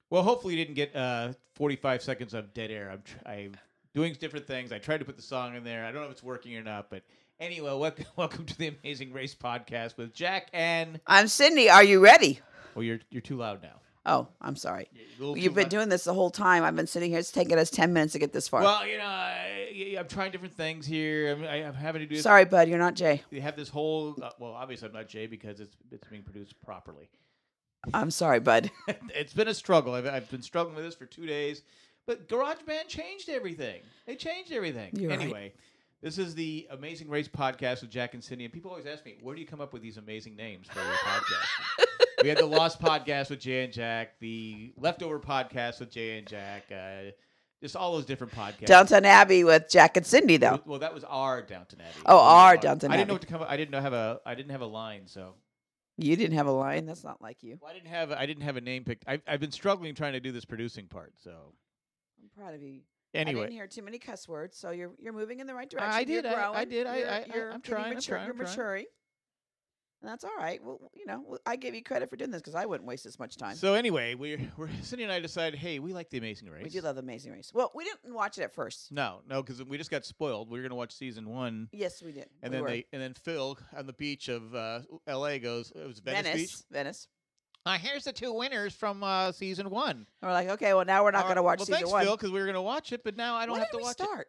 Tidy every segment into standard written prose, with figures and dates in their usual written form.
Well, hopefully you didn't get 45 seconds of dead air. I'm doing different things. I tried to put the song in there. I don't know if it's working or not, but anyway, welcome to the Amazing Race podcast with Jack and. I'm Cindy. Are you ready? Well, you're too loud now. Oh, I'm sorry. You're You've been doing this the whole time. I've been sitting here. It's taken us 10 minutes to get this far. Well, I'm trying different things here. I'm having to do. Sorry, bud. You're not Jay. You have this whole. Well, obviously I'm not Jay because it's being produced properly. I'm sorry, bud. It's been a struggle. I've been struggling with this for 2 days, but GarageBand changed everything. They changed everything. You're anyway, right. This is the Amazing Race podcast with Jack and Cindy, and people always ask me, where do you come up with these amazing names for your podcast? We had the Lost podcast with Jay and Jack, the Leftover podcast with Jay and Jack, just all those different podcasts. Downton Abbey with Jack and Cindy, though. Well, that was our Downton Abbey. Oh, our Downton I didn't know Abbey. what to come up. I didn't have a line, so. You didn't have a line. That's not like you. Well, I didn't have a name picked. I've been struggling trying to do this producing part, so. I'm proud of you. Anyway. I didn't hear too many cuss words, so you're moving in the right direction. I did. You're growing. I did. You're I'm getting trying. mature- I'm You're trying. maturing. And that's all right. Well, I give you credit for doing this because I wouldn't waste this much time. So anyway, we're Cindy and I decided, hey, we like the Amazing Race. We do love The Amazing Race. Well, we didn't watch it at first. No, because we just got spoiled. We were going to watch season 1, Yes, we did. and We then were. then Phil on the beach of L.A. goes, it was Venice Beach. Venice. Here's the 2 winners from season 1. And we're like, okay, well, now we're not going to watch well, season thanks, 1. Phil, because we were going to watch it, but now I don't When have did to we watch start? it.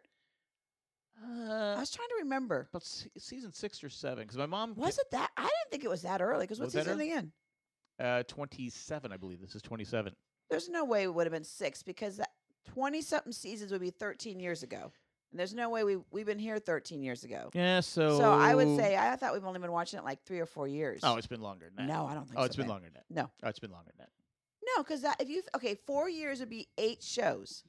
I was trying to remember. About season 6 or 7, because my mom Was it that? I didn't think it was that early. Because Was what's that season in? 27, I believe. This is 27. There's no way it would have been 6 because that 20-something seasons would be 13 years ago. And there's no way we've been here 13 years ago. Yeah, so. So I would say I thought we've only been watching it like 3 or 4 years. Oh, it's been longer than that. No, I don't think so. Oh, it's been Ben. longer than that. No. Oh, it's been longer than that. No, because if you 4 years would be 8 shows.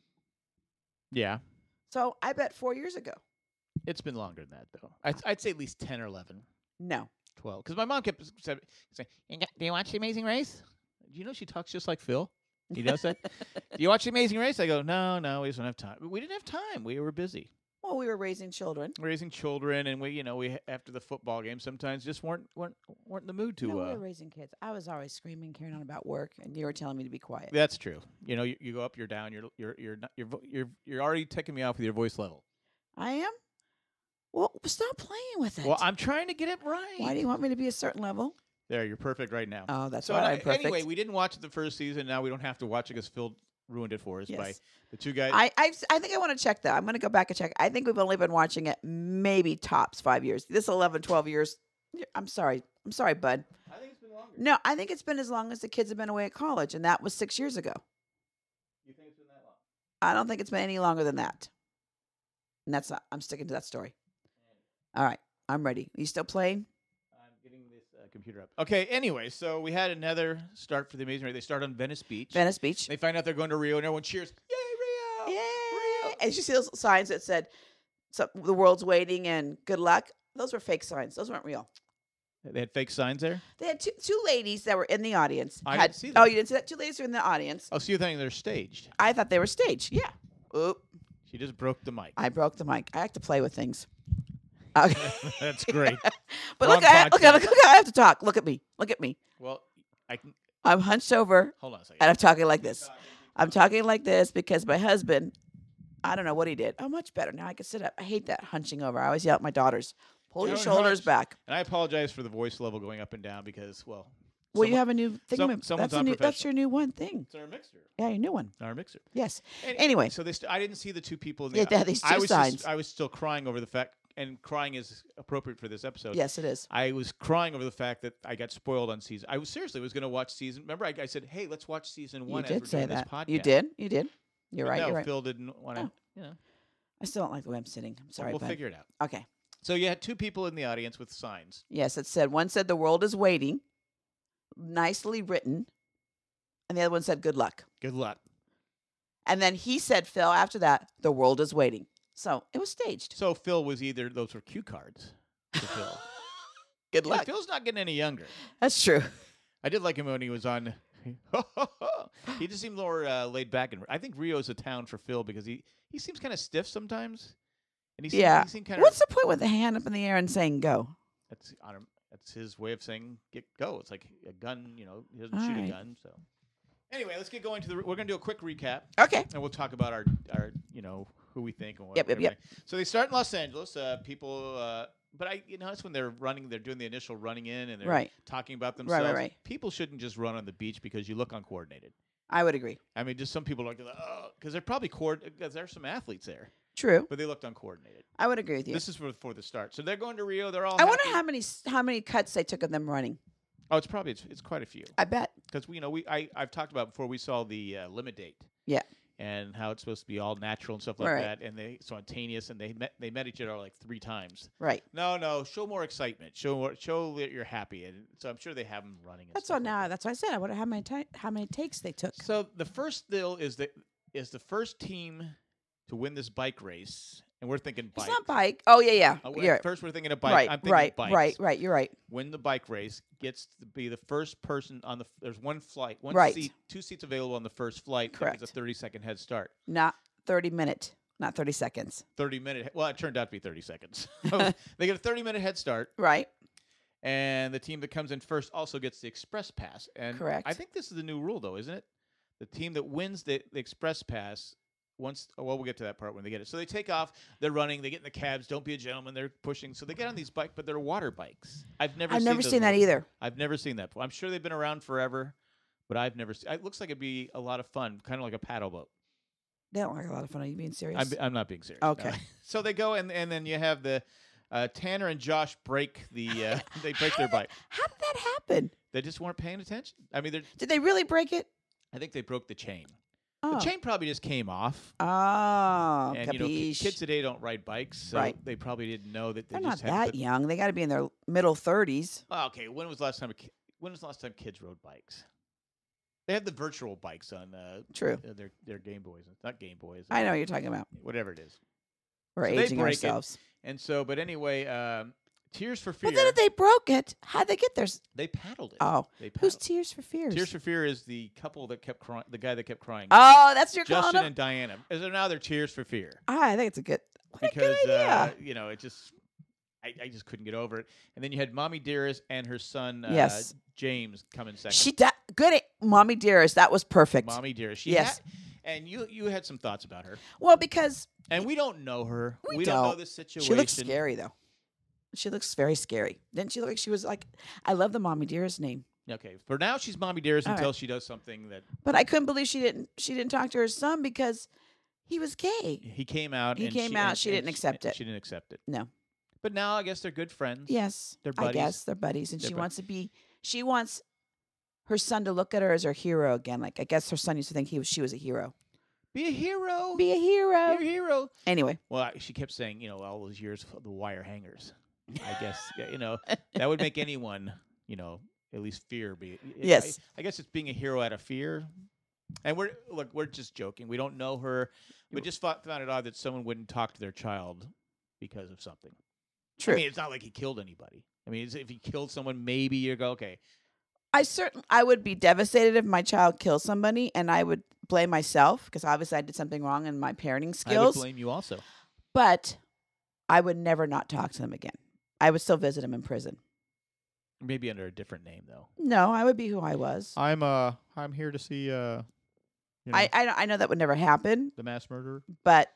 Yeah. So I bet 4 years ago. It's been longer than that, though. I'd say at least 10 or 11, No. 12. Because my mom kept saying, do you watch The Amazing Race? Do you know she talks just like Phil? He does that. Do you watch The Amazing Race? I go, no, we just don't have time. We didn't have time. We were busy. Well, we were raising children. Raising children, and we after the football game sometimes just weren't in the mood to. No, we were raising kids. I was always screaming, carrying on about work, and you were telling me to be quiet. That's true. You go up, you're down, you're already taking me off with your voice level. I am? Well, stop playing with it. Well, I'm trying to get it right. Why do you want me to be a certain level? There, you're perfect right now. Oh, that's So why I'm perfect. anyway, we didn't watch the first season. Now we don't have to watch it because Phil ruined it for us by Yes. the 2 guys. I think I want to check that. I'm going to go back and check. I think we've only been watching it maybe tops 5 years. This 11, 12 years. I'm sorry. I'm sorry, bud. I think it's been longer. No, I think it's been as long as the kids have been away at college, and that was 6 years ago. You think it's been that long? I don't think it's been any longer than that. And that's not, I'm sticking to that story. All right. I'm ready. Are you still playing? I'm getting this computer up. Okay, anyway, so we had another start for the Amazing Race. They start on Venice Beach. Venice Beach. They find out they're going to Rio, and everyone cheers. Yay, Rio! Yay! Rio! And you see those signs that said, the world's waiting and good luck? Those were fake signs. Those weren't real. They had fake signs there? They had two ladies that were in the audience. I didn't see them. Oh, you didn't see that? 2 ladies were in the audience. Oh, so you think they're staged. I thought they were staged. Yeah. Oop. She just broke the mic. I broke the mic. I like to play with things. Okay. That's great. But We're look, on look, podcast. I have to talk. Look at me. Look at me. Well, I can. I'm hunched over Hold on a second. and I'm talking like this. I'm talking like this because my husband, I don't know what he did. Oh, much better. Now I can sit up. I hate that hunching over. I always yell at my daughters, pull your Don't shoulders hunch. back. And I apologize for the voice level going up and down because, well. Well, you someone- have a new thing. someone's That's unprofessional. your new one thing. It's our mixer. Yeah, your new one. Our mixer. Yes. Anyway. So I didn't see the 2 people in the Yeah, they had these 2 signs. I was still crying over the fact, and crying is appropriate for this episode. Yes, it is. I was crying over the fact that I got spoiled on season. I was going to watch season. Remember, I said, "Hey, let's watch season 1." You as we're did say doing that. This podcast. You did. You did. You're But right. No, You're right. Phil didn't want to. Oh. You know, I still don't like the way I'm sitting. I'm sorry, we'll bud. figure it out. Okay. So you had 2 people in the audience with signs. Yes, it said one said the world is waiting, nicely written, and the other one said good luck. Good luck. And then he said, Phil, after that, the world is waiting. So it was staged. So Phil was either those were cue cards for Phil. Good Yeah, luck. Phil's not getting any younger. That's true. I did like him when he was on. He just seemed more laid back, and I think Rio's a town for Phil because he seems kind of stiff sometimes, and he seemed kind of. What's the point with the hand up in the air and saying go? That's his way of saying go. It's like a gun. He doesn't All shoot right. a gun, so. Anyway, let's get going to the. We're going to do a quick recap, Okay. and we'll talk about our who we think and what. Yep. everything. So they start in Los Angeles. People, but that's when they're running. They're doing the initial running in, and they're Right. talking about themselves. Right. People shouldn't just run on the beach because you look uncoordinated. I would agree. I mean, just some people are like, oh, because they're probably because there's some athletes there, True. but they looked uncoordinated. I would agree with you. This is for the start. So they're going to Rio. They're all. I wonder happy. how many cuts they took of them running. Oh, it's probably it's quite a few. I bet. Because I've talked about before. We saw the limit date. Yeah. And how it's supposed to be all natural and stuff like Right. that, and they spontaneous, and they met each other like 3 times. Right. No, show more excitement. Show that you're happy, and so I'm sure they have them running. And That's stuff what like now. that. That's what I said. I wonder how many takes they took. So the first deal is the first team to win this bike race, and we're thinking It's bike. not bike. Oh yeah. First, we're thinking of bike. Right. I'm thinking Right. bikes. Right. You're right. Win the bike race, gets to be the first person on the. There's one flight, one Right. seat, 2 seats available on the first flight. Correct. It's a 30-second head start. Not 30-minute. Not 30 seconds. 30-minute. Well, it turned out to be 30 seconds. They get a 30-minute head start, Right. and the team that comes in first also gets the express pass. And Correct. I think this is the new rule, though, isn't it? The team that wins the express pass. We'll get to that part when they get it. So they take off. They're running. They get in the cabs. Don't be a gentleman. They're pushing. So they get on these bikes, but they're water bikes. I've never seen that either. I've never seen that before. I'm sure they've been around forever, but I've never seen. It looks like it'd be a lot of fun, kind of like a paddle boat. They don't like a lot of fun. Are you being serious? I'm not being serious. Okay. No. So they go, and then you have the Tanner and Josh break the. They break their bike. How did that happen? They just weren't paying attention. I mean, Did they really break it? I think they broke the chain. Oh. The chain probably just came off. Oh, And capiche. kids today don't ride bikes, so Right. they probably didn't know that they They're not just had that to put, young. They got to be in their middle 30s. Oh, okay, when was the last time kids rode bikes? They have the virtual bikes on True. their Game Boys, not Game Boys. I know what you're talking about. Whatever it is. We're So they aging break it. ourselves. And so, but anyway, Tears for Fear. But then if they broke it, how'd they get theirs? They paddled it. Oh, They who's paddled. Tears for Fears? Tears for Fear is the couple that kept crying. The guy that kept crying. Oh, that's your calling Justin them? and Diana. So now they're Tears for Fear. I think it's a good, what Because a good idea. it just I just couldn't get over it. And then you had Mommy Dearest and her son Yes. James come in second. She good, Mommy Dearest. That was perfect. Mommy Dearest. Yes. And you had some thoughts about her. Well, because And we don't know her. We don't know don't. the situation. she looks scary, though. She looks very scary. Didn't she look like she was like, I love the Mommy Dearest name. Okay. For now she's Mommy Dearest All until right. she does something that But I couldn't believe she didn't talk to her son because he was gay. he came out. He and came out, she didn't accept it. She didn't accept it. No. But now I guess they're good friends. Yes. They're I buddies. guess they're buddies. And They're she wants her son to look at her as her hero again. Like, I guess her son used to think she was a hero. Be a hero. Be a hero. Be a hero. Anyway. Well, she kept saying, all those years of the wire hangers. I guess, that would make anyone, at least fear. Yes. I guess it's being a hero out of fear. And we're just joking. We don't know her. We just found it odd that someone wouldn't talk to their child because of something. True. I mean, it's not like he killed anybody. I mean, if he killed someone, maybe you go, okay. I would be devastated if my child kills somebody, and I would blame myself because obviously I did something wrong in my parenting I would skills. blame you also. But I would never not talk to them again. I would still visit them in prison. Maybe under a different name, though. No, I would be who I was. I'm here to see I know that would never happen, the mass murderer. but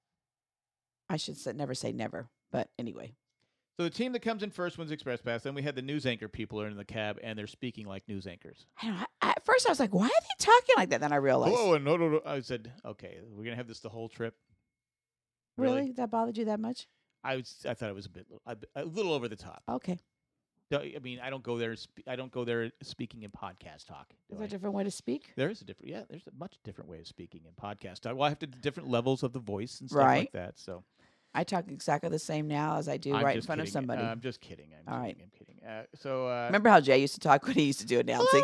I should never say never. But anyway, So the team that comes in first wins Express Pass. Then we had the news anchor people are in the cab, and they're speaking like news anchors. at first I was like, "Why are they talking like that?" Then I realized, Oh, no. I said, okay, we're going to have this the whole trip. really, that bothered you that much? I thought it was a little over the top. Okay, I mean, I don't go there. I don't go there speaking in podcast talk. is do there I? a different way to speak? There's a much different way of speaking in podcast talk. Well, I have to do different levels of the voice and stuff Right. like that. So I talk exactly the same now as I do I'm right in just front of kidding. somebody. I'm just kidding. I'm All kidding. I'm kidding. Remember how Jay used to talk when he used to do announcing?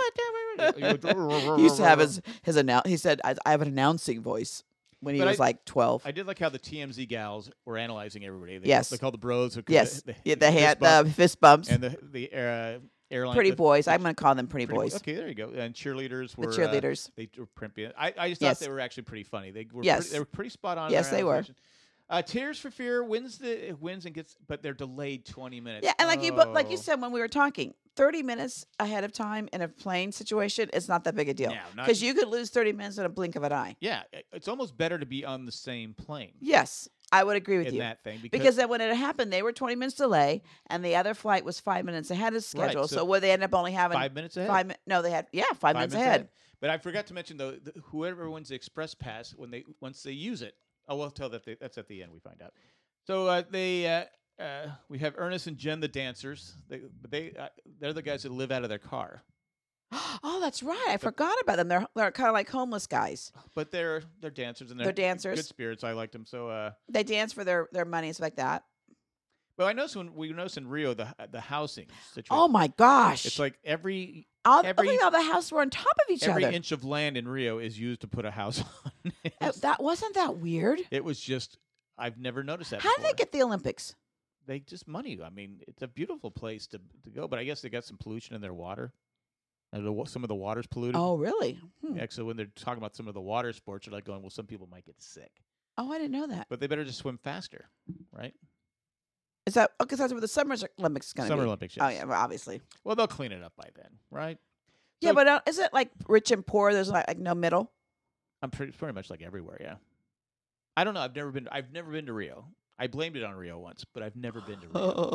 He used to have his announce. He said, "I have an announcing voice." When he But was like 12. I did like how the TMZ gals were analyzing everybody. Yes. They call the bros. Yes. The The fist bumps. and the airline. Pretty boys. I'm going to call them pretty boys. Okay, there you go. And cheerleaders The were cheerleaders. they were primpy. I just thought Yes. they were actually pretty funny. They were Yes. they were pretty spot on. in Yes, their they were. analysis. Tears for Fear wins and gets, but they're delayed 20 minutes. Yeah, and like you Oh. said when we were talking, 30 minutes ahead of time in a plane situation is not that big a deal. No, not- Because you could lose 30 minutes in a blink of an eye. Yeah, it's almost better to be on the same plane Yes, I would agree with in you. that thing Because then when it happened, they were 20 minutes delay, and the other flight was 5 minutes ahead of schedule. so So where they end up only having 5 minutes ahead. 5 they had 5 minutes ahead. But I forgot to mention though, whoever wins the express pass once they use it, we'll tell that's at the end. We find out. So we have Ernest and Jen, the dancers. They're the guys that live out of their car, Oh, that's right. I forgot about them. They're kind of like homeless guys. but they're dancers and They're dancers. good spirits. I liked them. So, They dance for their money and stuff like that. but I noticed when we noticed in Rio the housing situation. Oh my gosh! It's like every look at all the houses were on top of each every other. inch of land in Rio is used to put a house on. That wasn't that weird. It was just I've never noticed that. How did before. they get the Olympics? They just money. I mean, it's a beautiful place to go, but I guess they got some pollution in their water. And some of the water's polluted. Oh, really? Yeah, so when they're talking about some of the water sports, they're like going, well, some people might get sick. Oh, I didn't know that. But they better just swim faster, right? Is that because that's where the Summer Olympics is going to be? Summer Olympics, Oh yes. yeah, well, obviously. Well, they'll clean it up by then, right? Yeah, So- but is it like rich and poor? There's like no middle. I'm pretty much like everywhere, yeah. I don't know. I've never been to Rio. I blamed it on Rio once, but I've never been to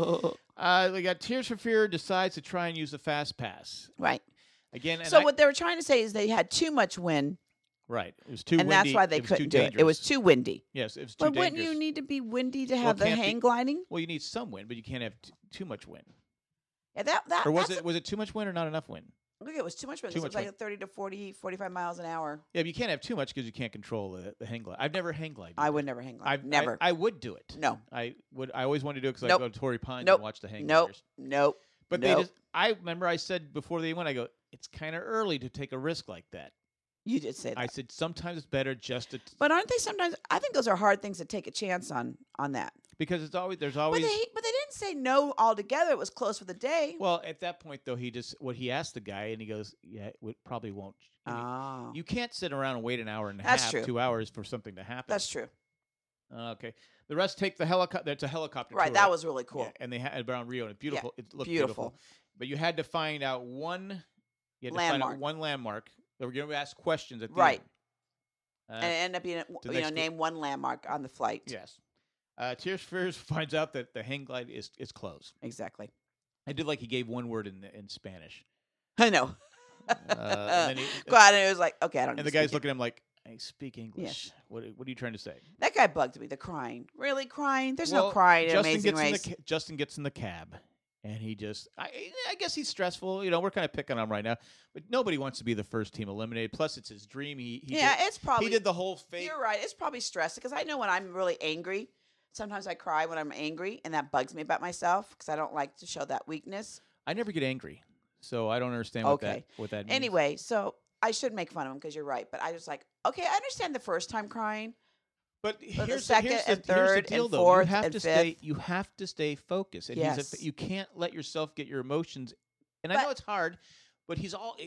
Rio. We got Tears for Fear decides to try and use the fast pass Right. again. And So what they were trying to say is they had too much wind, right? It was too and windy. that's why they it was too couldn't do it. dangerous. It was too windy. Yes, it was too But dangerous. wouldn't you need to be windy to have the can't be- hang gliding? Well, you need some wind, but you can't have too much wind. Yeah, that Or was that's it too much wind or not enough wind? Look, it was too much wind. Too It was much like 30 to 40, 45 miles an hour. Yeah, but you can't have too much because you can't control the hang glide. I've never hang glided. I would never hang glide. Never. I would do it. No. I would. I always wanted to do it because Nope. I go to Torrey Pines Nope. and watch the hang Nope. gliders. Nope. But Nope. they just. I remember I said before they went, I go, it's kind of early to take a risk like that. You did say that. I said sometimes it's better just to. But aren't they sometimes? I think those are hard things to take a chance on that. Because there's But always. they didn't say no altogether. It was close for the day. Well, at that point though, he asked the guy, and he goes, "Yeah, it probably won't." I mean, Oh, you can't sit around and wait an hour and a That's half, true. 2 hours for something to happen. that's true. Okay. The rest take the helicopter. It's a helicopter Right, tour. that was really cool. Yeah, and they had around Rio, and it's beautiful. It looked beautiful. beautiful. But you had to find out one. You had to find out Landmark. one landmark. They were going to ask questions at the Right. end. And it ended up being, the next name one landmark on the flight. Yes. Tears for Fears finds out that the hang glide is closed. Exactly. I did like he gave one word in Spanish. I know. And then God, and it was like, okay, I don't. and the guy's looking at him like, I speak English. Yes. What are you trying to say? That guy bugged me. The crying, really crying. There's no Well, crying in Justin Amazing gets Race. Justin gets in the cab, and he just I guess he's stressful. You know, we're kind of picking on him right now, but nobody wants to be the first team eliminated. Plus, it's his dream. He Yeah, did, it's probably. he did the whole fake. You're right. It's probably stress because I know when I'm really angry. Sometimes I cry when I'm angry, and that bugs me about myself because I don't like to show that weakness. I never get angry, so I don't understand Okay. what that means. Anyway, so I should make fun of him because you're right. But I was like, okay, I understand the first time crying. But the here's second here's and the, here's third the deal, and though. fourth You have and to fifth. You have to stay focused, and Yes. you can't let yourself get your emotions. And I But- know it's hard, but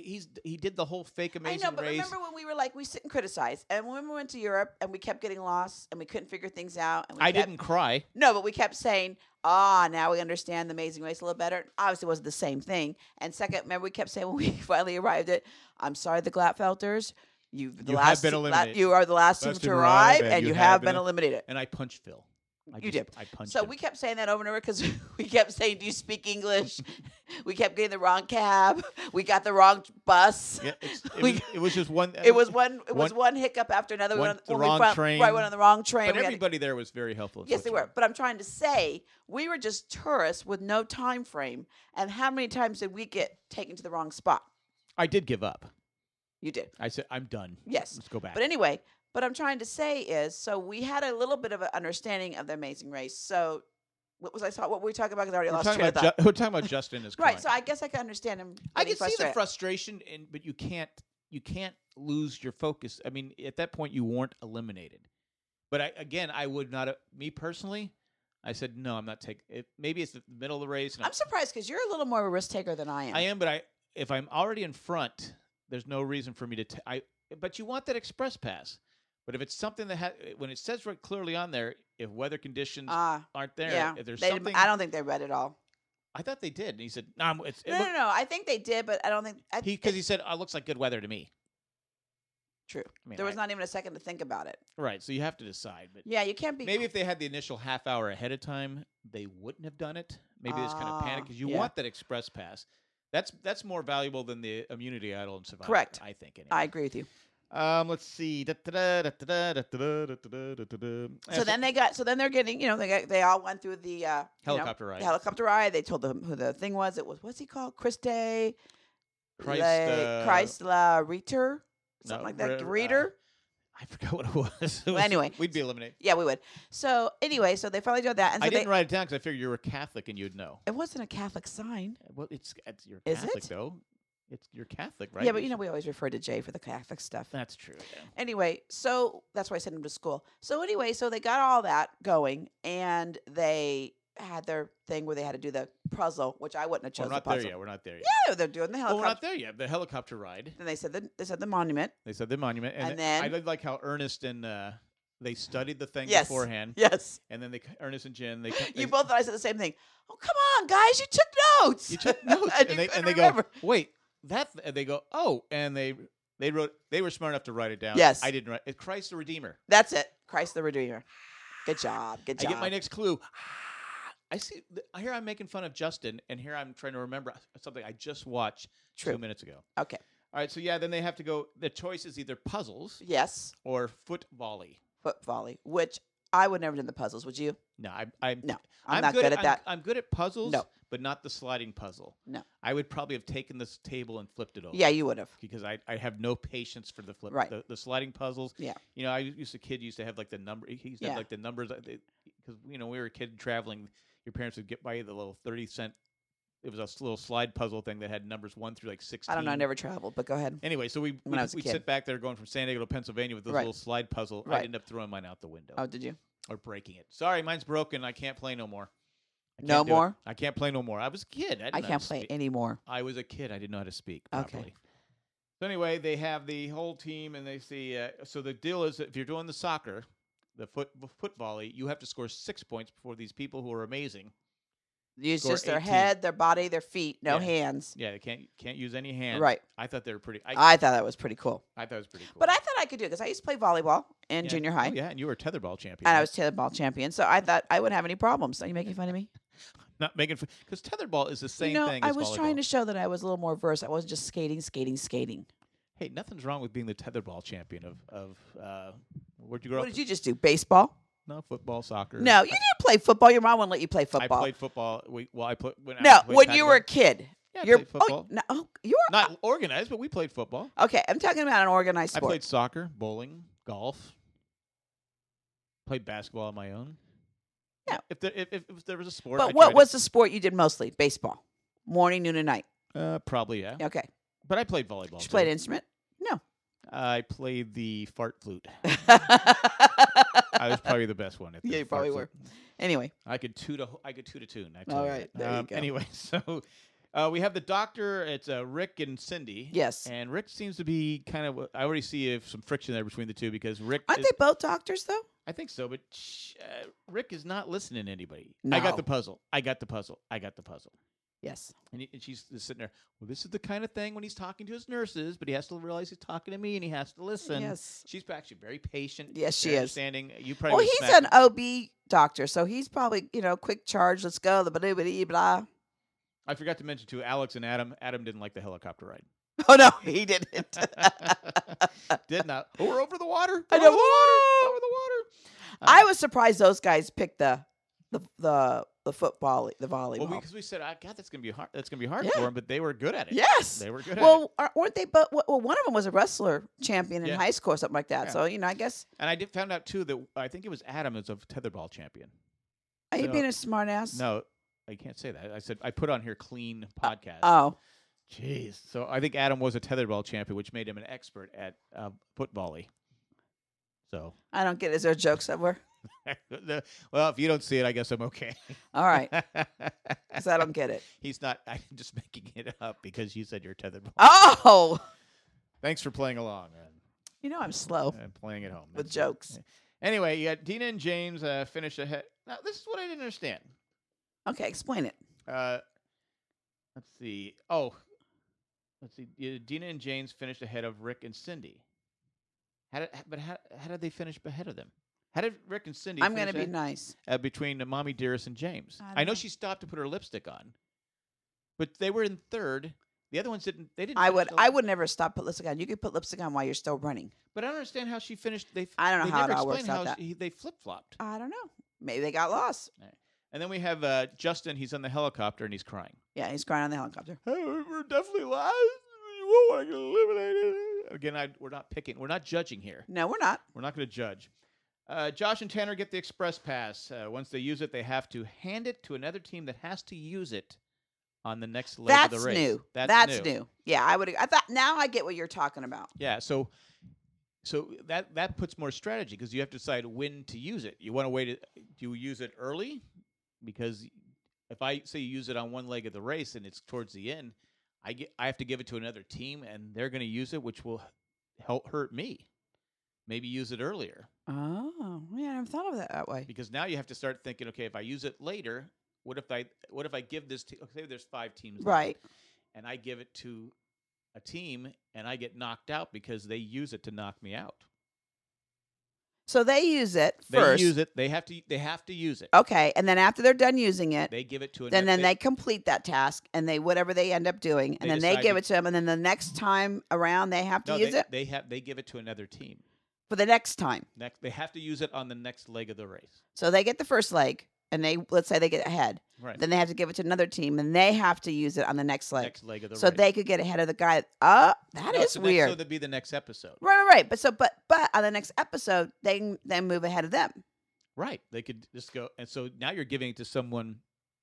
he did the whole fake Amazing I know, but Race. remember when we were like, we sit and criticize, and when we went to Europe and we kept getting lost and we couldn't figure things out. And we I kept, didn't cry. No, but we kept saying, now we understand the Amazing Race a little better. Obviously, it wasn't the same thing. And second, remember we kept saying when we finally arrived at, I'm sorry, the Glatfelters, you have been eliminated. You are the last team Last to to arrive, arrive, and you have been eliminated. And I punched Phil. You did. I punched So him. we kept saying that over and over because we kept saying, "Do you speak English?" We kept getting the wrong cab. We got the wrong bus. Yeah, We- it was just one. It was one hiccup after another. We one- went the when we wrong found- train. Right, went on the wrong train. But We had to- everybody there was very helpful. yes, they were. But I'm trying to say we were just tourists with no time frame. And how many times did we get taken to the wrong spot? I did give up. You did. I said, I'm done. Yes. Let's go back. But anyway, what I'm trying to say is, so we had a little bit of an understanding of the Amazing Race. So what were we talking about? Because I already we're, lost talking train of about thought. we're talking about Justin as Right. So I guess I can understand him. I getting can see the frustrated. frustration, but you can't lose your focus. I mean, at that point, you weren't eliminated. But I would not. Me personally, I said no. I'm not taking it. Maybe it's the middle of the race. And I'm surprised because you're a little more of a risk taker than I am. I am, but if I'm already in front, there's no reason for me to. But you want that express pass. But if it's something that when it says right clearly on there, if weather conditions Ah, aren't there, yeah. if there's They, something, I don't think they read it all. I thought they did. And he said, "No, it's No, no, no. I think they did, but I don't think. because he said, oh, it looks like good weather to me." True. I mean, There was not even a second to think about it. right. So you have to decide. But Yeah, you can't be. maybe if they had the initial half hour ahead of time, they wouldn't have done it. Maybe they just kind of panic because you yeah. want that express pass. That's more valuable than the immunity idol and Survivor. Correct. I think. Anyway. I agree with you. Let's see. So So then they're getting, they all went through the helicopter ride. The helicopter ride. They told them who the thing was. It was, what's he called? Christ La Reader, something like that. Reader. I forgot what it was. Well, anyway, we'd be eliminated. Yeah, we would. So anyway, so they finally did that, and so I didn't write it down because I figured you were Catholic and you'd know. It wasn't a Catholic sign. Well, it's you're Is Catholic it? though. You're Catholic, right? Yeah, but we always refer to Jay for the Catholic stuff. That's true. Yeah. Anyway, so that's why I sent him to school. So anyway, so they got all that going, and they had their thing where they had to do the puzzle, which I wouldn't have chosen. We're not the there puzzle. yet. We're not there yet. Yeah, they're doing the Well, helicopter. we're not there yet. The helicopter ride. Then they said the monument. They said the monument, And I then- did like how Ernest and they studied the thing Yes. beforehand, Yes. and then Ernest and Jen they You both thought I said the same thing. Oh, come on, guys, you took notes. you took notes, And and you they couldn't go remember. wait and they go oh and they wrote they were smart enough to write it down. Yes. I didn't write it. Christ the Redeemer. That's it. Christ the Redeemer. Good job. Good I job. get my next clue. I see. Here I'm making fun of Justin, and here I'm trying to remember something I just watched True. 2 minutes ago. Okay. All right, so yeah, then they have to go. The choice is either puzzles Yes. or foot volley. Foot volley, which I would never do the puzzles. Would you? No, No, I'm not good at that. I'm good at puzzles, No. but not the sliding puzzle. No. I would probably have taken this table and flipped it over. Yeah, you would have. Because I have no patience for the flip. Right. The sliding puzzles. Yeah. You know, kid used to have like the number. He used to have Yeah. like the numbers because when we were a kid traveling, your parents would get by you the little 30-cent. It was a little slide puzzle thing that had numbers 1 through like 16. I don't know. I never traveled, but go ahead. Anyway, so we'd When I was a kid. sit back there going from San Diego to Pennsylvania with this Right. little slide puzzle. Right. I'd end up throwing mine out the window Oh, did you? or breaking it. Sorry, mine's broken. I can't play no more. I No can't do it. more? I can't play no more. I was a kid. I can't play anymore. I was a kid. I didn't know how to speak Okay. properly. So anyway, they have the whole team, and they see. So the deal is, that if you're doing the soccer, the foot volley, you have to score 6 points before these people who are amazing. Use Score just their 18. head, their body, their feet, no Yeah. hands. Yeah, they can't use any hands. Right. I thought they were pretty. I thought that was pretty cool. I thought it was pretty cool. But I thought I could do it because I used to play volleyball in Yeah. junior high. Oh, yeah, and you were a tetherball champion. And I right? was tetherball champion, so I thought I wouldn't have any problems. Are you making fun of me? Not making because tetherball is the same thing. I as was volleyball. trying to show that I was a little more versed. I wasn't just skating. Hey, nothing's wrong with being the tetherball champion of where'd you grow What up? did you just do? Baseball? No, football, soccer. No, you didn't play football. Your mom wouldn't let you play I football. played football. I played when I No, played when tag you were a ball. kid. Yeah, I You're played football. you were Not organized, but we played football. okay. I'm talking about an organized I sport. played soccer, bowling, golf. Played basketball on my own. Yeah. If there was a sport, But I'd what try was the sport you did mostly? Baseball, morning, noon, and night. probably yeah. Okay. But I played volleyball. Did you too. play an instrument? No. I played the fart flute. I was probably the best one at the Yeah, you fart probably flute. Anyway, I could toot a tune. I All tell you right, that. there you go. Anyway, so we have the doctor. It's Rick and Cindy. yes. And Rick seems to be kind of. I already see some friction there between the two because Rick. Aren't they both doctors though? I think so, but Rick is not listening to anybody. I got No. the puzzle. I got the puzzle. I got the puzzle. Yes. And she's just sitting there. Well, this is the kind of thing when he's talking to his nurses, but he has to realize he's talking to me and he has to listen. Yes. She's actually very patient. Yes, she very is. Understanding. You probably. Well, would he's smack an him. OB doctor, so he's probably quick charge. Let's go. The blah blah blah. I forgot to mention too, Alex and Adam. Adam didn't like the helicopter ride. Oh no, he didn't. Did not. Oh, we're over the water. I We're know. Over the water. Over the water. I was surprised those guys picked the football, the volleyball. Well, because we said, God, that's gonna be hard. That's gonna be hard Yeah. for him, but they were good at it. yes. They were good at it. Well, weren't they? But well, one of them was a wrestler champion in Yeah. high school or something like that. Yeah. So I guess And I found out too that I think it was Adam is a tetherball champion. are you So- being a smart ass? No, I can't say that. I said I put on here clean podcast. Oh, Jeez. So I think Adam was a tetherball champion, which made him an expert at foot volley. So, I don't get it. Is there a joke somewhere? well, if you don't see it, I guess I'm okay. All right, because I don't get it. He's not. I'm just making it up because you said you're tetherball. Oh, Thanks for playing along. You know I'm slow I'm playing at home. with That's it. jokes. Anyway, you got Dina and James finish ahead. Now, this is what I didn't understand. Okay, explain it. Let's see. Oh, let's see. Dina and James finished ahead of Rick and Cindy. How did they finish ahead of them? How did Rick and Cindy? I'm going to be nice. Between Mommy Dearest and James. I I know know. she stopped to put her lipstick on, but they were in third. The other ones didn't. They didn't. I finish would. I would never stop put lipstick on. You could put lipstick on while you're still running. But I don't understand how she finished. I don't know they how it never all works explained out how they flip flopped. I don't know. Maybe they got lost. And then we have Justin. He's on the helicopter and he's crying. Yeah, he's crying on the helicopter. Hey, we're definitely lost. You won't want to get eliminated. Again, we're not picking. We're not judging here. No, we're not. We're not going to judge. Josh and Tanner get the express pass. Once they use it, they have to hand it to another team that has to use it on the next leg of the race. New. That's new. Yeah, I would. I thought. Now I get what you're talking about. Yeah. So that puts more strategy because you have to decide when to use it. You want to wait. Do you use it early? Because if I say you use it on one leg of the race and it's towards the end, I have to give it to another team and they're going to use it, which will hurt me. Maybe use it earlier. Oh, yeah, I never thought of it that way. Because now you have to start thinking, okay, if I use it later, what if I give this to, say there's 5 teams Right. left, and I give it to a team and I get knocked out because they use it to knock me out. So they use it first. They use it. They have to use it. Okay, and then after they're done using it, They give it to then they complete that task, and they whatever they end up doing, and They then they decide give to- it to them, and then the next time around they have to use it They give it to another team. for the next time. They have to use it on the next leg of the race. So they get the first leg, and let's say they get ahead. Right. Then they have to give it to another team, and they have to use it on the next leg. Next leg of the So race. they could get ahead of the guy. That No, is so weird. So that'd be the next episode. Right. But on the next episode, they can then move ahead of them. Right. They could just go, and so now you're giving it to someone.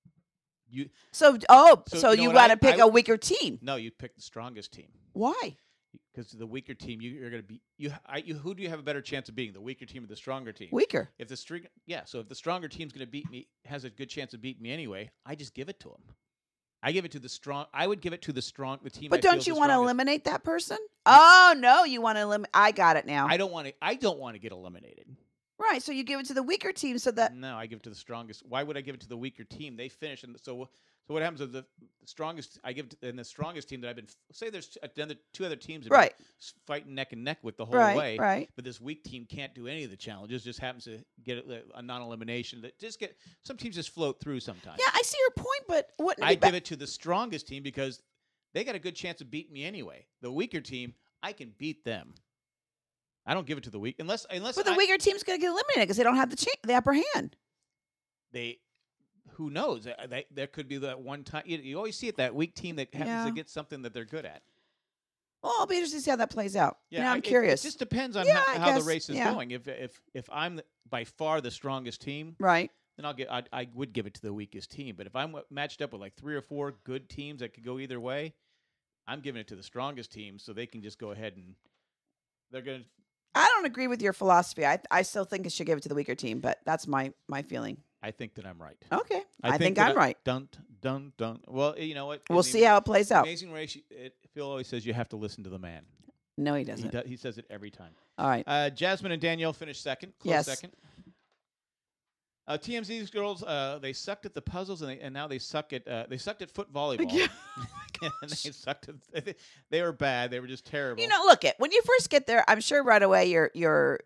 So you know you what, got to I pick a would- weaker team. No, you pick the strongest team. Why? Because the weaker team, you're going to be who do you have a better chance of beating, the weaker team or the stronger team? Weaker. If the so if the stronger team's going to beat me, has a good chance of beating me anyway, I just give it to them. I give it to the strong. I would give it to the team. But I feel don't is you the want to strongest. eliminate that person? Oh no, you want to eliminate. I got it now. I don't want to get eliminated. Right. So you give it to the weaker team so that No, I give it to the strongest. Why would I give it to the weaker team? They finish, and so what happens is the strongest? I give it to, and the strongest team that I've been. Say there's two other teams that Right. fighting neck and neck with the whole way. Right. But this weak team can't do any of the challenges. Just happens to get a non-elimination. That just get some teams just float through sometimes. Yeah, I see your point, but wouldn't it I be give it to the strongest team because they got a good chance of beating me anyway. The weaker team, I can beat them. I don't give it to the weak unless But the weaker team's going to get eliminated because they don't have the upper hand. they. Who knows? There could be that one time. You always see it, that weak team that happens to get something that they're good at. Well, I'll be interested to see how that plays out. Yeah, I'm It curious. just depends on Yeah, I how the guess, race is yeah. going. If I'm by far the strongest team, Right. then I would give it to the weakest team. But if I'm matched up with like 3 or 4 good teams that could go either way, I'm giving it to the strongest team so they can just go ahead and they're going to. I don't agree with your philosophy. I still think it should give it to the weaker team, but that's my feeling. I think that I'm right. Okay. I think that I'm right. Don't. Well, you know what? We'll see how it plays out. Amazing Race. Phil always says you have to listen to the man. No, he doesn't. He says it every time. All right. Jasmine and Danielle finished second. Close Yes. second. TMZ's girls, they sucked at the puzzles, and now they suck at foot volleyball. Yeah. And they sucked at. They were bad. They were just terrible. You know, look it when you first get there. I'm sure right away your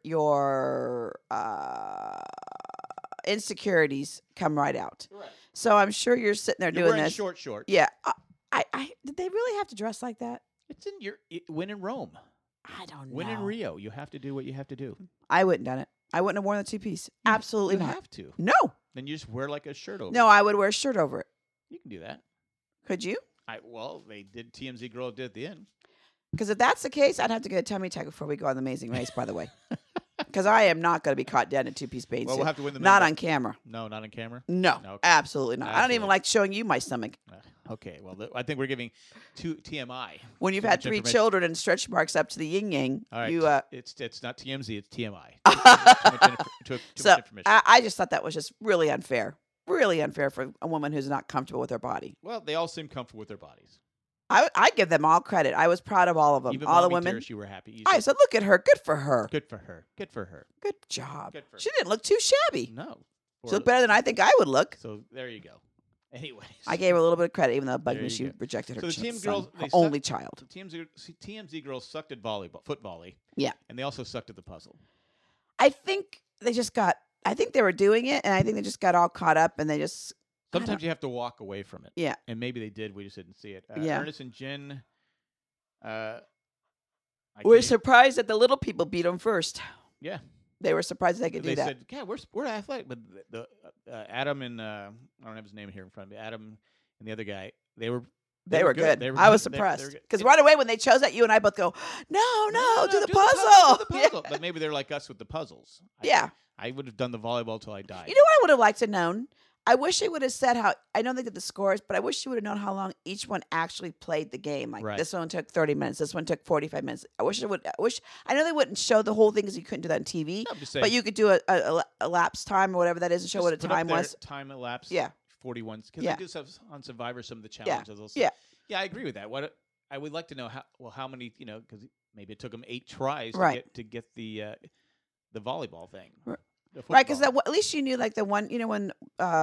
insecurities come right out. Right. So I'm sure you're sitting there You're doing wearing this. short shorts. Yeah. I did they really have to dress like that? It's in your win in Rome, I don't know. win in Rio. You have to do what you have to do. I wouldn't done it. I wouldn't have worn the 2-piece. Absolutely you not. have to. No. Then you just wear like a shirt over. No, I would wear a shirt over it. You can do that. Could you? They did. TMZ girl did at the end. Because if that's the case, I'd have to get a tummy tuck before we go on the Amazing Race, by the way. Because I am not going to be caught dead in a 2-piece bathing Well, suit. we'll have to win the Not men's- on camera. No, not on camera. No, Okay. absolutely not. I don't Absolutely. even like showing you my stomach. Okay. Well, I think we're giving TMI. When you've Too had much 3 information. children and stretch marks up to the yin yang, All right. you. It's not TMZ. It's TMI. Too much So information. I just thought that was just really unfair. Really unfair for a woman who's not comfortable with her body. Well, they all seem comfortable with their bodies. I give them all credit. I was proud of all of them. Even all the Mommy women. Tersh, you were happy. You I said, said, look at her. Good for her. good for her. Good for her. Good job. Good for She didn't look too shabby. No. She looked better than I think I would look. So there you go. Anyways. I gave her a little bit of credit, even though it bugged There me. you She go. rejected her, So the team son, girls, her they only sucked. child. The TMZ girls sucked at foot volley. Yeah. And they also sucked at the puzzle. I think they were doing it, and I think they just got all caught up, and they just. Sometimes you have to walk away from it. Yeah. And maybe they did. We just didn't see it. Yeah. Ernest and Jen. We're surprised that the little people beat them first. Yeah. They were surprised they could do They that. said, "Yeah, we're athletic," but the Adam and I don't have his name here in front of me. Adam and the other guy, they were good. They were I was good. surprised good. because right away when they chose that, you and I both go, no, do the do puzzle. do the puzzle. But maybe they're like us with the puzzles. Yeah. I would have done the volleyball till I died. You know what I would have liked to known? I wish they would have said how. I know they did the scores, but I wish you would have known how long each one actually played the game. Like Right. this one took 30 minutes. This one took 45 minutes. I wish it would. I know they wouldn't show the whole thing because you couldn't do that on TV. No, I'm just saying, But you could do a lapse time or whatever that is and show just what a put up time their was. Time elapsed. Yeah. 41. Because Yeah. they do have on Survivor some of the challenges. They'll say- Yeah. Yeah, I agree with that. What I would like to know how many, because maybe it took them 8 tries Right. to get the volleyball thing. Right. The Right, because football. at least you knew like the one, when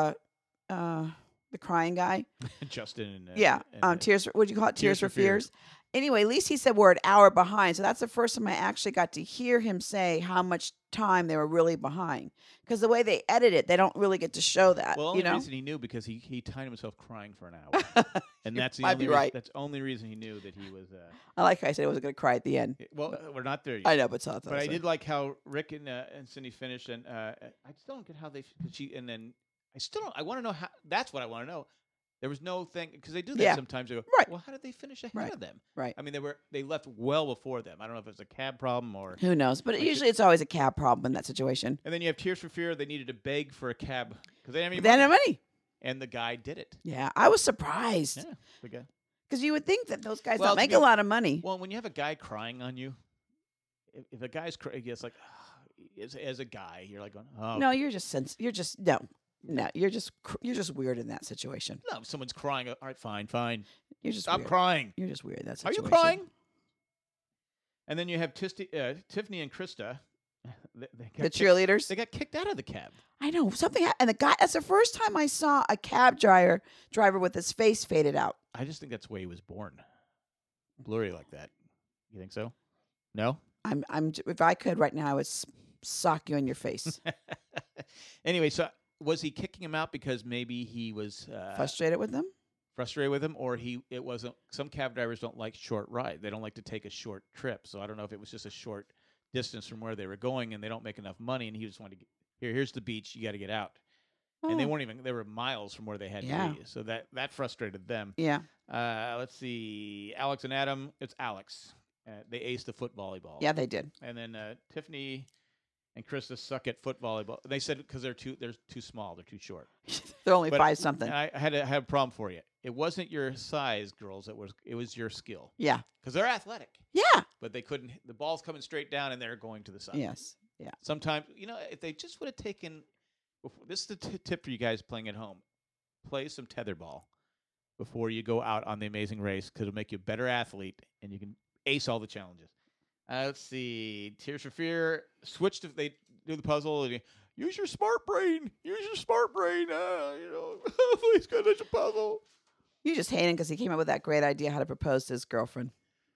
the crying guy. Justin and Yeah, and, Tears. What'd you call it? Tears Tears for for Fears. Anyway, at least he said we're an hour behind. So that's the first time I actually got to hear him say how much time they were really behind. Because the way they edit it, they don't really get to show that. well, the only reason he knew because he timed himself crying for an hour, and that's the might only be right. That's the only reason he knew that he was. I like how I said I wasn't going to cry at the end. Well, we're not there yet. I know, but so But I did like how Rick and Cindy finished, and I still don't get how they. And then I still don't. I want to know how. That's what I want to know. There was no thing because they do that Yeah. sometimes. They go, Right. well, how did they finish ahead Right. of them? Right. I mean, they left well before them. I don't know if it's a cab problem or. Who knows? But Like usually it's always a cab problem in that situation. And then you have Tears for Fear. They needed to beg for a cab because they didn't have any They didn't money. have money. And the guy did it. Yeah, I was surprised Yeah, the guy. because you would think that those guys Well, don't to make be- a lot of money. Well, when you have a guy crying on you, if a guy's crying, it's like, as a guy, you're like, going, oh No, you're just you're just weird in that situation. no, if someone's crying. All right, fine. You're just Stop weird. crying. You're just weird in that Are situation. you crying? And then you have Tiffany and Krista. They The got cheerleaders. They got kicked out of the cab. I know something. And the guy. That's the first time I saw a cab driver with his face faded out. I just think that's the way he was born. Blurry like that. You think so? No? If I could right now, I would sock you in your face. Anyway, so was he kicking him out because maybe he was Frustrated with them. frustrated with him, or it wasn't? Some cab drivers don't like short ride. They don't like to take a short trip. So I don't know if it was just a short distance from where they were going, and they don't make enough money, and he just wanted to here's the beach. You got to get out. And they Oh, weren't even. They were miles from where they had Yeah. to be. So that frustrated them. yeah, Let's see, Alex and Adam. It's Alex. They aced the foot volleyball. yeah, they did. And then Tiffany and Krista suck at foot volleyball. They said because they're too small. They're too short. They're only But- 5 something. And I had a problem for you. It wasn't your size, girls. It was your skill. Yeah, Because they're athletic, yeah, but they couldn't. The ball's coming straight down, and they're going to the side. yes, yeah. Sometimes, if they just would have taken. This is the tip for you guys playing at home: play some tetherball before you go out on the Amazing Race, because it'll make you a better athlete, and you can ace all the challenges. Let's see, Tears for Fear. Switch to they do the puzzle. And use your smart brain. Use your smart brain. Please go to the puzzle. You just hate him because he came up with that great idea how to propose to his girlfriend.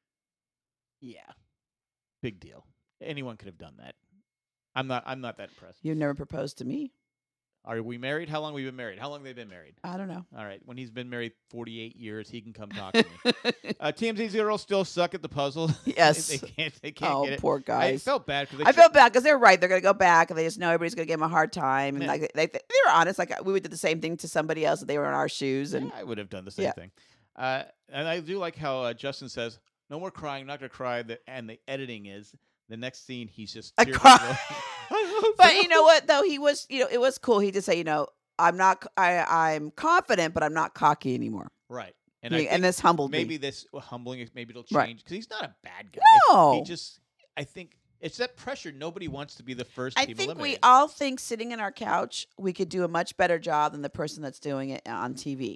Yeah, big deal. Anyone could have done that. I'm not that impressed. You never proposed to me. Are we married? How long have we been married? How long have they been married? I don't know. All right. When he's been married 48 years, he can come talk to me. TMZ girls still suck at the puzzle. Yes. they can't Oh, get it. poor I guys. felt bad because I felt bad because they're right. They're gonna go back, and they just know everybody's gonna give them a hard time. And Yeah. like they were honest. Like we would do the same thing to somebody else if they were in our shoes. And I would have done the same Yeah. thing. And I do like how Justin says, "No more crying. Not gonna cry." And the editing is the next scene. He's just I tears cry. flowing. but you know what? Though he was, it was cool. He did say, I'm not. I'm confident, but I'm not cocky anymore. Right. And I think And this humbled maybe me. this humbling. Maybe it'll Right. change because he's not a bad guy. No. He just. I think it's that pressure. Nobody wants to be the first I team think we eliminated. all think sitting in our couch, we could do a much better job than the person that's doing it on TV.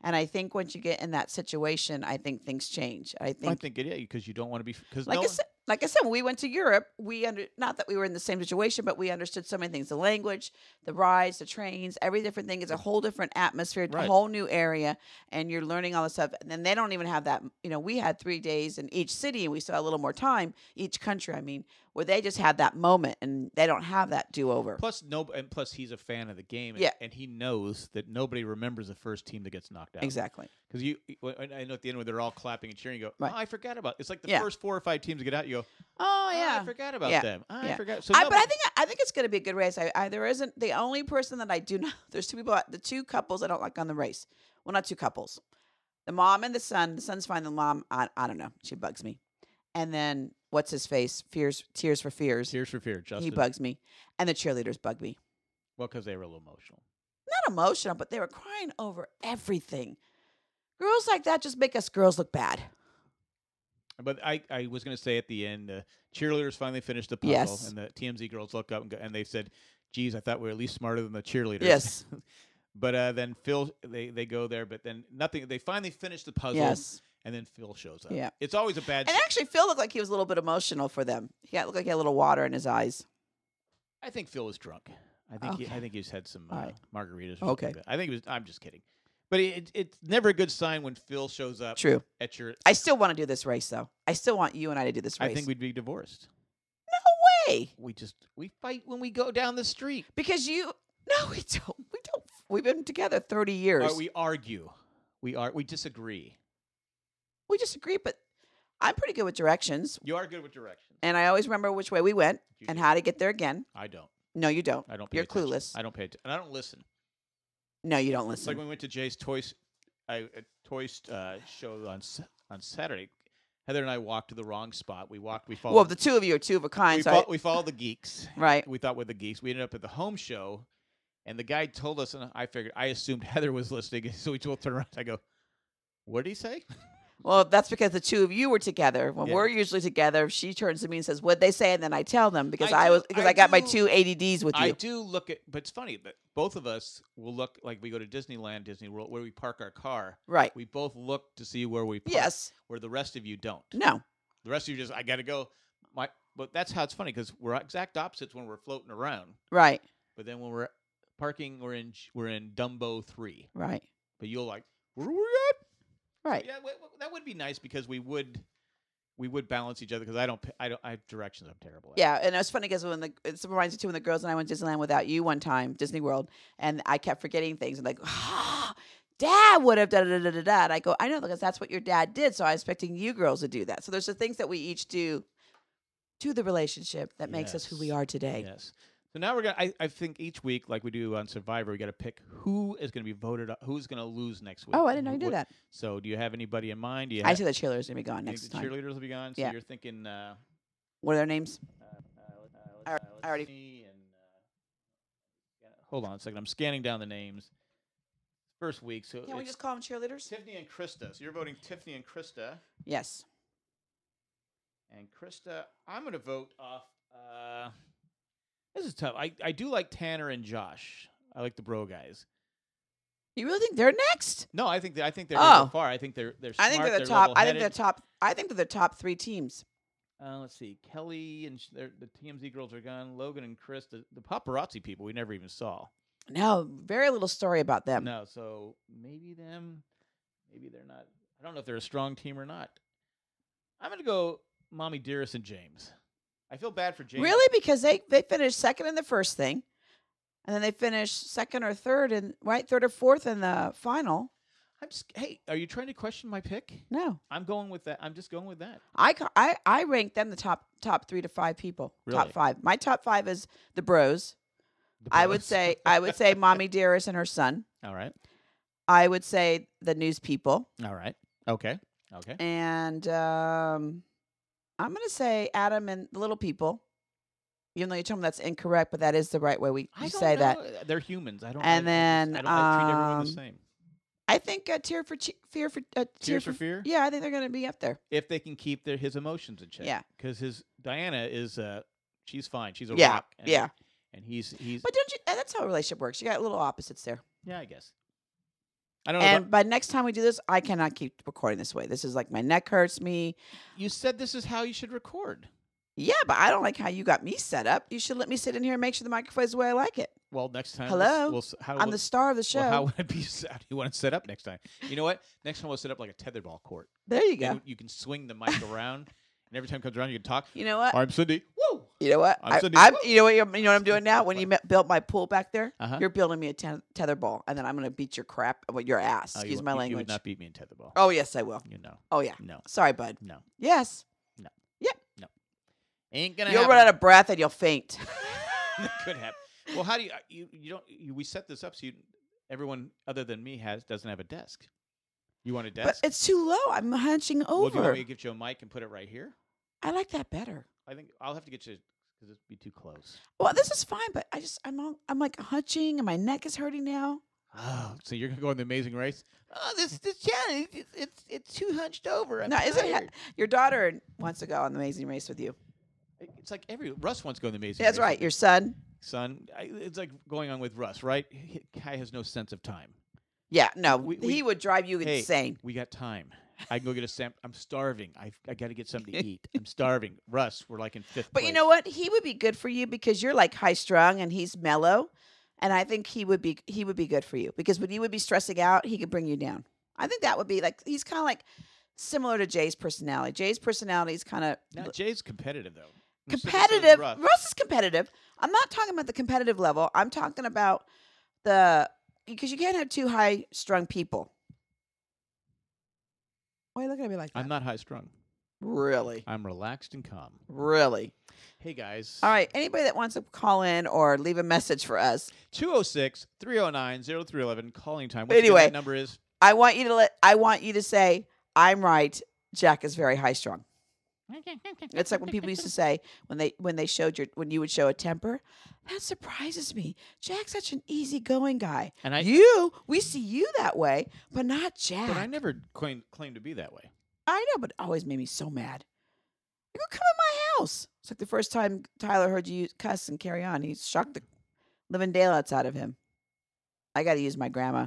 And I think once you get in that situation, I think things change. I I think, think it is because you don't want to be because like I said, when we went to Europe, not that we were in the same situation, but we understood so many things: the language, the rides, the trains, every different thing is a whole different atmosphere, a Right. whole new area, and you're learning all this stuff. And then they don't even have that. We had 3 days in each city, and we still had a little more time each country. I mean, where they just had that moment, and they don't have that do over. plus he's a fan of the game. Yeah. And he knows that nobody remembers the first team that gets knocked out. Exactly. Because I know at the end when they're all clapping and cheering, you go, Right. oh, I forgot about. It's like the Yeah. first 4 or 5 teams to get out. You go, Oh oh, yeah. I forgot about Yeah. them. Oh, I Yeah. forgot. So But I think it's going to be a good race. There isn't the only person that I do not. There's 2 people. The 2 couples I don't like on the race. Well, not 2 couples. The mom and the son. The son's fine. The mom, I don't know. She bugs me. And then what's his face? Tears for Fears. Tears for Fear, Justin. He bugs me. And the cheerleaders bug me. Well, because they were a little emotional. Not emotional, but they were crying over everything. Girls like that just make us girls look bad. But I was going to say at the end, cheerleaders finally finished the puzzle, Yes. and the TMZ girls look up and they said, "Geez, I thought we were at least smarter than the cheerleaders." Yes. But then Phil, they go there, but then nothing. They finally finish the puzzle, Yes. and then Phil shows up. Yeah. It's always a bad. And actually, Phil looked like he was a little bit emotional for them. Looked like he had a little water in his eyes. I think Phil was drunk. I think Okay. I think he's had some All right. margaritas. Or Okay. something like that. I think it was. I'm just kidding. But it's never a good sign when Phil shows up True. at your. I still want to do this race, though. I still want you and I to do this race. I think we'd be divorced. Hey, We fight when we go down the street. because no, we don't. We don't. We've been together 30 years. Or we argue. We disagree. We disagree, but I'm pretty good with directions, You are good with directions. and I always remember which way we went You and do. how to get there again. I don't. No, you don't. I don't. Pay You're attention. clueless. I don't pay attention, and I don't listen. No, you don't It's like listen. when we went to Jay's toys show on Saturday. Heather and I walked to the wrong spot. We followed. Well, the 2 of you are 2 of a kind. we followed the geeks. Right. We thought we're the geeks. We ended up at the home show, and the guy told us, and I assumed Heather was listening, so we both turned around. I go, "What did he say?" Well, that's because the 2 of you were together. When Yeah. we're usually together, she turns to me and says, "What'd they say?" And then I tell them because I I got my do- 2 ADDs with I you. do look at, but it's funny that both of us will look like we go to Disneyland, Disney World, where we park our car. Right. We both look to see where we park. Yes. Where the rest of you don't. No. The rest of you just, I got to go. But that's how it's funny because we're exact opposites when we're floating around. Right. But then when we're parking, we're in Dumbo 3. Right. But you'll like, where are we at? Right. Yeah, that would be nice because we would balance each other because I have directions I'm terrible at. Yeah, and it was funny because it reminds me too when the girls and I went to Disneyland without you one time, Disney World, and I kept forgetting things and like, Dad would have da da da da da. And I go, I know because that's what your dad did, so I was expecting you girls to do that. So there's the things that we each do to the relationship that makes us who we Yes. are today. Yes. So now we're gonna. I think each week, like we do on Survivor, we got to pick who is going to be voted. Who's going to lose next week. Oh, I didn't know you did What- that. So, do you have anybody in mind? Do you I have, see the cheerleaders gonna be gone think next the time. cheerleaders will be gone. So Yeah. you're thinking. What are their names? I Let's already- see, and, hold on a second. I'm scanning down the names. First week, so Can we it's just call them cheerleaders? Tiffany and Krista. So you're voting Tiffany and Krista. Yes. And Krista, I'm going to vote off. This is tough. I do like Tanner and Josh. I like the bro guys. You really think they're next? No, I think they're going to Oh. go far. I think they're smart. I think they're the top. I think they're level-headed. top. I think they're the top 3 teams. Let's see. Kelly and the TMZ girls are gone. Logan and Chris, the paparazzi people we never even saw. No, very little story about them. No, so maybe them. Maybe they're not. I don't know if they're a strong team or not. I'm going to go Mommy Dearest and James. I feel bad for James. Really? Because they finished second in the first thing, and then they finished second or third third or fourth in the final. Hey, are you trying to question my pick? No, I'm going with that. I'm just going with that. I rank them the top 3 to 5 people. Really? Top 5. My top 5 is the Bros. The I would Bros. say Mommy Dearest and her son. All right. I would say the News People, All right. Okay. and I'm gonna say Adam and the Little People. Even though you told me that's incorrect, but that is the right way I you don't say that. know. They're humans. I don't. And I then, treat everyone the same. I think Tears for Fear. Yeah, I think they're going to be up there. If they can keep his emotions in check. Yeah. Because Diana is she's fine. She's a Yeah, rock. yeah. And he's But don't you? That's how a relationship works. You got little opposites there. yeah, I guess. I don't know. And by next time we do this, I cannot keep recording this way. This is like my neck hurts me. You said this is how you should record. Yeah, but I don't like how you got me set up. You should let me sit in here and make sure the microphone is the way I like it. Well, next time. Hello? I'm the star of the show. Well, how would it be? How do you want to set up next time? You know what? Next time we'll set up like a tetherball court. There you go. And you can swing the mic around, and every time it comes around, you can talk. You know what? I'm Cindy. Woo! You know what? I'm Cindy. You know what? You know what I'm doing now? When you built my pool back there, Uh-huh. you're building me a tether ball, and then I'm going to beat your crap, your ass. Oh, Excuse you, my you language. would not beat me in tetherball. Oh yes, I will. You know. Oh yeah. No. Sorry, bud. No. Yes. Ain't gonna You'll happen. run out of breath and you'll faint. That could happen. Well, how do you don't we set this up so everyone other than me doesn't have a desk. You want a But desk? it's too low. I'm hunching Well, do you over. want me to get you a mic and put it right here? I like that better. I think I'll have to get you because it'd be too close. Well, this is fine, but I'm like hunching and my neck is hurting now. Oh, so you're gonna go on the Amazing Race? Oh, this channel it's too hunched over. I'm Now, isn't tired. your daughter wants to go on the Amazing Race with you? It's like Russ wants to go on the Amazing That's Race. right. Your son. Son. It's like going on with Russ, right? Kai has no sense of time. Yeah, no, We- he would drive you Hey, insane. We got time. I can go get a sample. I'm starving. I got to get something to eat. I'm starving. Russ, we're like in fifth But place. you know what? He would be good for you because you're like high strung and he's mellow, and I think he would be good for you because when you would be stressing out, he could bring you down. I think that would be like he's kind of like similar to Jay's personality. Jay's personality is kind of Now, Jay's competitive, though. competitive. Russ. Russ is competitive. I'm not talking about the competitive level. I'm talking about because you can't have two high strung people. Why are you looking at me like that? I'm not high strung. Really, I'm relaxed and calm. really. Hey, guys. All right. Anybody that wants to call in or leave a message for us, 206-309-0311. Calling time. What's Anyway. that number is? I want you to say, I'm right. Jack is very high strung. It's like when people used to say when you would show a temper, that surprises me. Jack's such an easygoing guy. And We see you that way, but not Jack. But I never claimed to be that way. I know, but it always made me so mad. I go, come in my house. It's like the first time Tyler heard you cuss and carry on. He shocked the living daylights out of him. I got to use my grandma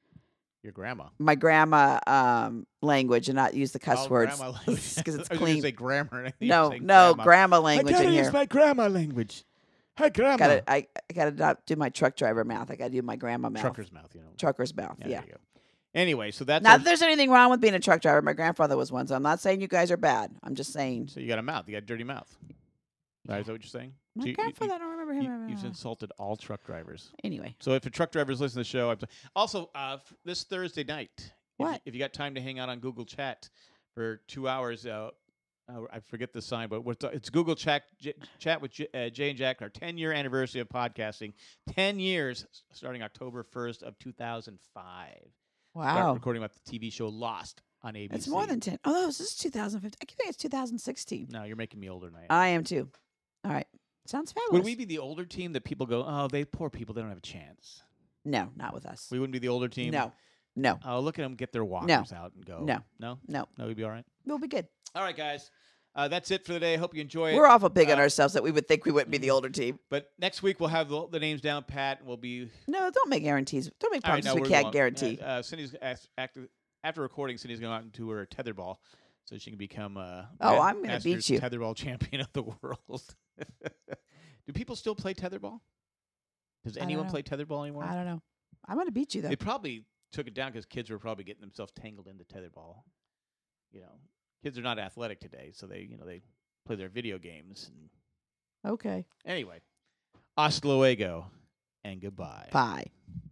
language and not use the cuss words Grandma language. because it's I was clean. gonna say grammar. and No, you're saying grandma language in here. my grandma language. Hi, grandma. I gotta not do my truck driver mouth. I gotta do my grandma mouth. Trucker's mouth, Trucker's mouth. Yeah. There you go. Anyway, so that's Not that there's anything wrong with being a truck driver. My grandfather was one, so I'm not saying you guys are bad. I'm just saying. so you got a mouth. You got a dirty mouth. Right, is that what you're saying? My So grandfather, I don't remember him. You've insulted all truck drivers. Anyway, So if a truck driver's listening to the show, also this Thursday night, What? if you got time to hang out on Google Chat for 2 hours, I forget the sign, but it's Google Chat with Jay and Jack, our 10-year anniversary of podcasting. 10 years, starting October 1st of 2005. Start wow, recording about the TV show Lost on ABC. it's more than 10. Oh, this is 2015. I think it's 2016. No, you're making me older than I am. I am too. All right, sounds fabulous. Would we be the older team that people go, oh, they poor people, they don't have a chance? No, not with us. We wouldn't be the older team? No, no, Oh, look at them get their walkers out and go. No. No? no. No, we'd be all right? We'll be good. All right, guys. That's it for the day. I hope you enjoy it. We're awful big on ourselves that we would think we wouldn't be the older team. But next week we'll have the names down pat, and we'll be. No, don't make guarantees. Don't make All right, promises no, we we're can't going. guarantee. Cindy's after recording. Cindy's going out into her tetherball, so she can become I'm gonna beat Masters you. tetherball champion of the world. Do people still play tetherball? Does don't anyone know. play tetherball anymore? I don't know. I'm going to beat you, though. They probably took it down because kids were probably getting themselves tangled into tetherball. Kids are not athletic today, so they play their video games. And Okay. anyway, hasta luego and goodbye. Bye.